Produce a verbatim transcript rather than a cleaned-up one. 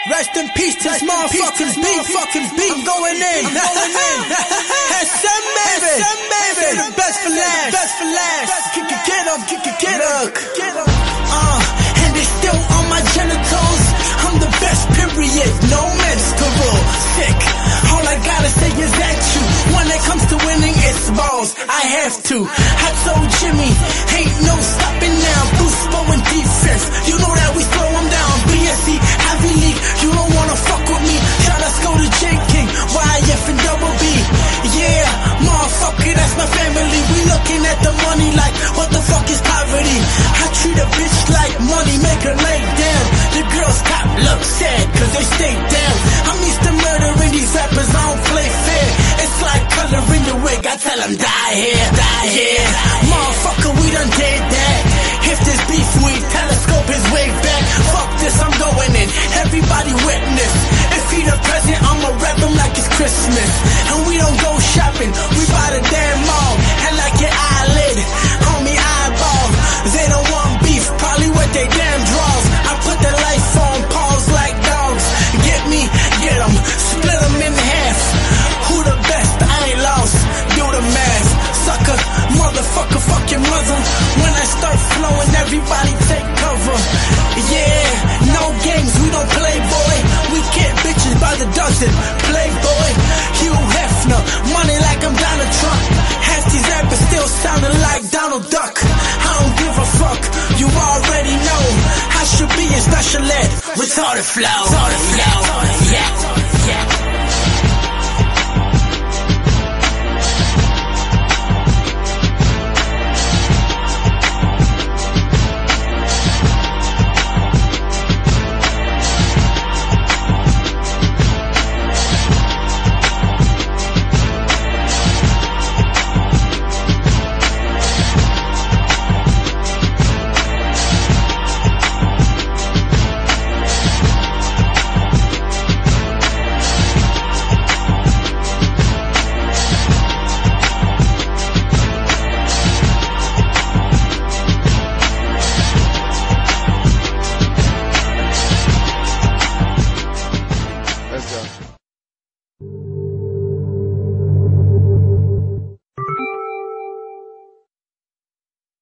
Rest in peace to this motherfucking beat. Fucking beat. I'm going in. I'm going in. S M baby. S M baby. The best for last. Best for last. Get, get, get up. Get, get, get up. Get up. Uh, and they still on my genitals. I'm the best, period. No menstrual. Sick. All I gotta say is that you. When it comes to winning, it's balls. I have to. I told Jimmy, ain't no stopping now. Bruce Bowen defense. You know that we throw him down. B S C, Ivy League. You don't wanna fuck with me. Try to go to J King. Y F and double B. Yeah, motherfucker, that's my family. We looking at the money like, what the fuck is poverty? I treat a bitch like money, make her lay down. The girls cop look sad, cause they stay down. I'm used to murdering these rappers, I don't play fair. It's like coloring the wig, I tell them die here, die here. Motherfucker, we done did that. If this beef, we telescope his way back. Fuck this, I'm going in, everybody witness. If he the president, I'ma wrap him like it's Christmas. And we don't go shopping, we buy the damn mall. And like your eyelid, on me eyeball. They don't want beef, probably with they damn draws. I put the life on pause like dogs. Get me, get them, split them in half. Who the best? I ain't lost, do the math. Sucker, motherfucker, fuck your mother. When I start flowing, everybody take cover. Yeah, no games, we don't play, boy. We get bitches by the dozen, playboy. Hugh Hefner, money like I'm Donald Trump. Half these rappers still sounding like Donald Duck. I don't give a fuck, you already know. I should be in special ed, retarded flow, retarded flow, yeah.